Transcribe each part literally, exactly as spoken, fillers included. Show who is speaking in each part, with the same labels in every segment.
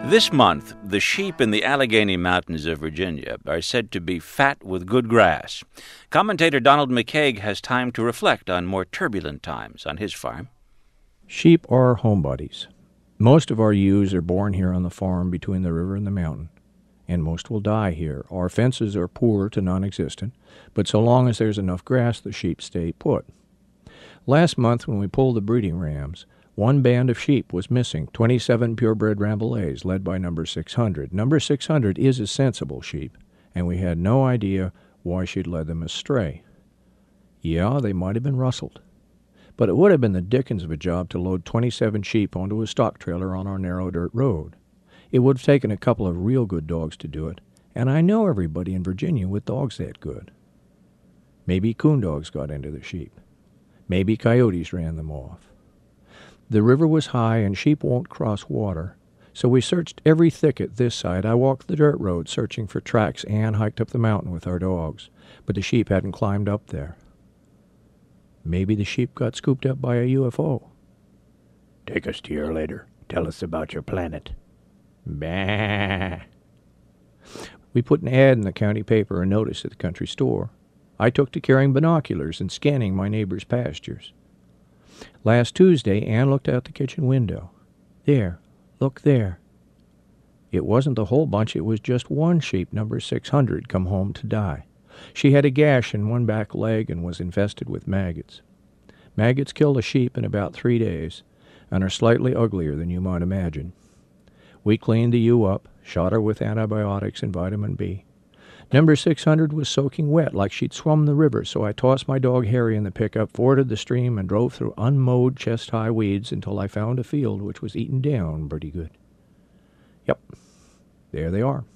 Speaker 1: This month, the sheep in the Allegheny Mountains of Virginia are said to be fat with good grass. Commentator Donald McCaig has time to reflect on more turbulent times on his farm.
Speaker 2: Sheep are homebodies. Most of our ewes are born here on the farm between the river and the mountain, and most will die here. Our fences are poor to non-existent, but so long as there's enough grass, the sheep stay put. Last month, when we pulled the breeding rams, one band of sheep was missing, twenty-seven purebred Rambouillets, led by number six hundred. Number six hundred is a sensible sheep, and we had no idea why she'd led them astray. Yeah, they might have been rustled, but it would have been the dickens of a job to load twenty-seven sheep onto a stock trailer on our narrow dirt road. It would have taken a couple of real good dogs to do it, and I know everybody in Virginia with dogs that good. Maybe coon dogs got into the sheep. Maybe coyotes ran them off. The river was high and sheep won't cross water, so we searched every thicket this side. I walked the dirt road searching for tracks and hiked up the mountain with our dogs, but the sheep hadn't climbed up there. Maybe the sheep got scooped up by a U F O.
Speaker 3: Take us to your lair. Tell us about your planet.
Speaker 2: Bah. We put an ad in the county paper and notice at the country store. I took to carrying binoculars and scanning my neighbor's pastures. Last Tuesday, Ann looked out the kitchen window. There, look there. It wasn't the whole bunch, it was just one sheep, number six hundred, come home to die. She had a gash in one back leg and was infested with maggots. Maggots kill a sheep in about three days and are slightly uglier than you might imagine. We cleaned the ewe up, shot her with antibiotics and vitamin B. Number six hundred was soaking wet like she'd swum the river, so I tossed my dog Harry in the pickup, forded the stream, and drove through unmowed chest-high weeds until I found a field which was eaten down pretty good. Yep, there they are.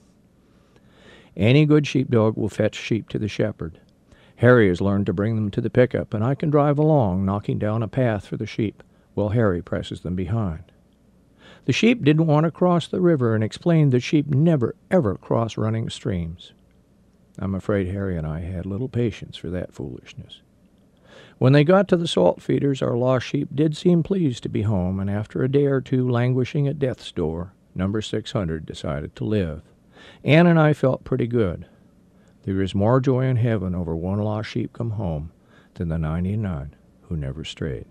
Speaker 2: Any good sheepdog will fetch sheep to the shepherd. Harry has learned to bring them to the pickup, and I can drive along, knocking down a path for the sheep, while Harry presses them behind. The sheep didn't want to cross the river and explained that sheep never, ever cross running streams. I'm afraid Harry and I had little patience for that foolishness. When they got to the salt feeders, our lost sheep did seem pleased to be home, and after a day or two languishing at death's door, number six hundred decided to live. Ann and I felt pretty good. There is more joy in heaven over one lost sheep come home than the ninety-nine who never strayed.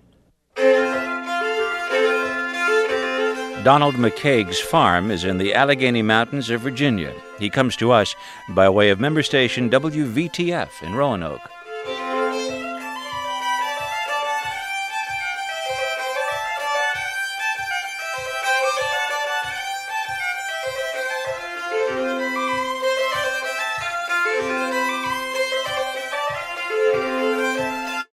Speaker 1: Donald McCaig's farm is in the Allegheny Mountains of Virginia. He comes to us by way of member station W V T F in Roanoke.